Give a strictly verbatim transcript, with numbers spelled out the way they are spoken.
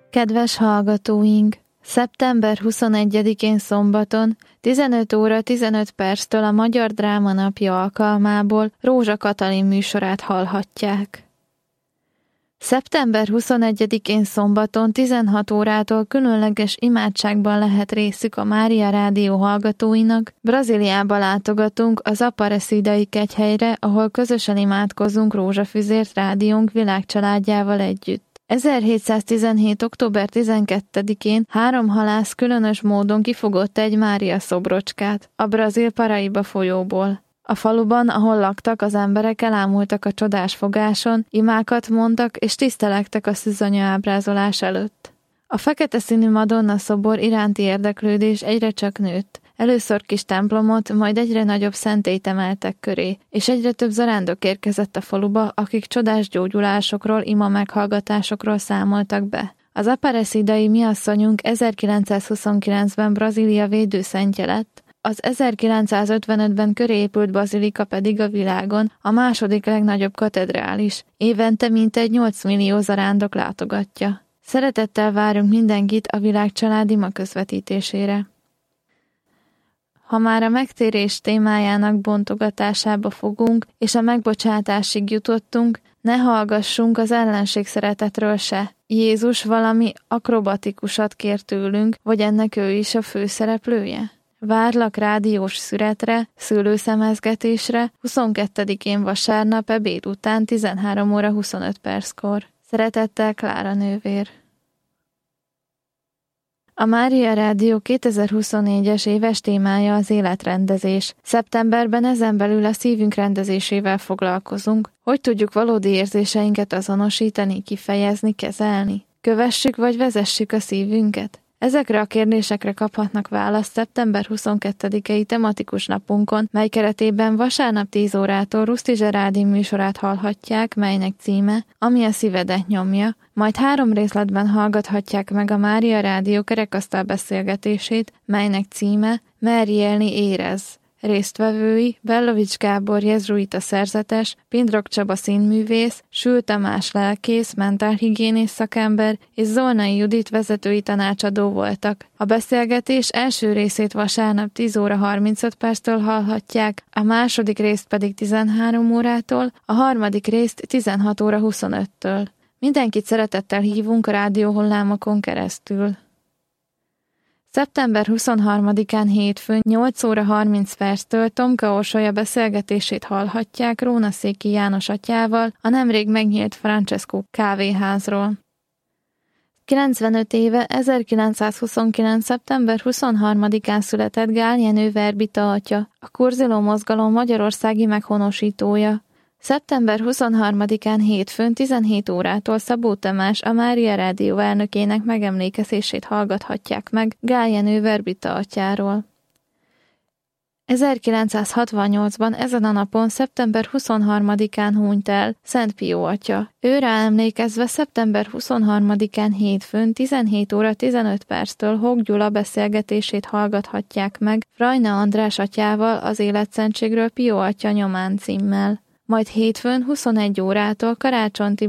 Kedves hallgatóink! szeptember huszonegyedikén szombaton tizenöt óra tizenöt perctől a Magyar Dráma Napja alkalmából Rózsa Katalin műsorát hallhatják. szeptember huszonegyedikén szombaton tizenhat órától különleges imádságban lehet részük a Mária Rádió hallgatóinak. Brazíliába látogatunk az Aparecidai kegyhelyre, ahol közösen imádkozunk Rózsafüzért rádiónk világcsaládjával együtt. ezerhétszáztizenhét. október tizenkettedikén három halász különös módon kifogott egy Mária szobrocskát a brazil Paraiba folyóból. A faluban, ahol laktak, az emberek elámultak a csodás fogáson, imákat mondtak és tisztelektek a szűzanya ábrázolás előtt. A fekete színű Madonna szobor iránti érdeklődés egyre csak nőtt. Először kis templomot, majd egyre nagyobb szentélyt emeltek köré, és egyre több zarándok érkezett a faluba, akik csodás gyógyulásokról, ima meghallgatásokról számoltak be. Az Aparecidai miasszonyunk ezerkilencszázhuszonkilencben Brazília védőszentje lett, az ezerkilencszázötvenötben köré épült bazilika pedig a világon a második legnagyobb katedrális, évente mintegy nyolc millió zarándok látogatja. Szeretettel várunk mindenkit a világcsalád ima közvetítésére. Ha már a megtérés témájának bontogatásába fogunk, és a megbocsátásig jutottunk, ne hallgassunk az ellenség szeretetről se. Jézus valami akrobatikusat kér tőlünk, vagy ennek ő is a főszereplője? Várlak rádiós szüretre, szőlőszemezgetésre, huszonkettedikén vasárnap ebéd után tizenhárom óra huszonöt perckor. Szeretettel, Klára nővér. A Mária Rádió kétezer-huszonnégyes éves témája az életrendezés. Szeptemberben ezen belül a szívünk rendezésével foglalkozunk. Hogy tudjuk valódi érzéseinket azonosítani, kifejezni, kezelni? Kövessük vagy vezessük a szívünket? Ezekre a kérdésekre kaphatnak választ szeptember huszonkettedikei tematikus napunkon, mely keretében vasárnap tíz órától Ruszti Zserádi műsorát hallhatják, melynek címe Ami a szívedet nyomja, majd három részletben hallgathatják meg a Mária Rádió kerekasztal beszélgetését, melynek címe Merj élni, érezz. Résztvevői Bellovics Gábor jezruita szerzetes, Pindrok Csaba színművész, Sül Tamás lelkész, mentálhigiénész szakember és Zolnai Judit vezetői tanácsadó voltak. A beszélgetés első részét vasárnap tíz óra harmincöt perctől hallhatják, a második részt pedig tizenhárom órától, a harmadik részt tizenhat óra huszonöttől. Mindenkit szeretettel hívunk a rádióhullámokon keresztül. szeptember huszonharmadikán hétfőn nyolc óra harminc perctől Tomka Orsolya beszélgetését hallhatják Rónaszéki János atyával a nemrég megnyílt Francesco kávéházról. kilencvenöt éve ezerkilencszázhuszonkilenc. szeptember huszonharmadikán született Gál Jenő Verbita atya, a Kurziló mozgalom magyarországi meghonosítója. szeptember huszonharmadikán hétfőn tizenhét órától Szabó Tamás, a Mária Rádió elnökének megemlékezését hallgathatják meg Gál Jenő Verbita atyáról. ezerkilencszázhatvannyolcban ezen a napon szeptember huszonharmadikán hunyt el Szent Pió atya. Őre emlékezve szeptember huszonharmadikán hétfőn tizenhét óra tizenöt perctől Hók Gyula beszélgetését hallgathatják meg Frajna András atyával az életszentségről Pió atya nyomán címmel. Majd hétfőn huszonegy órától Karácsony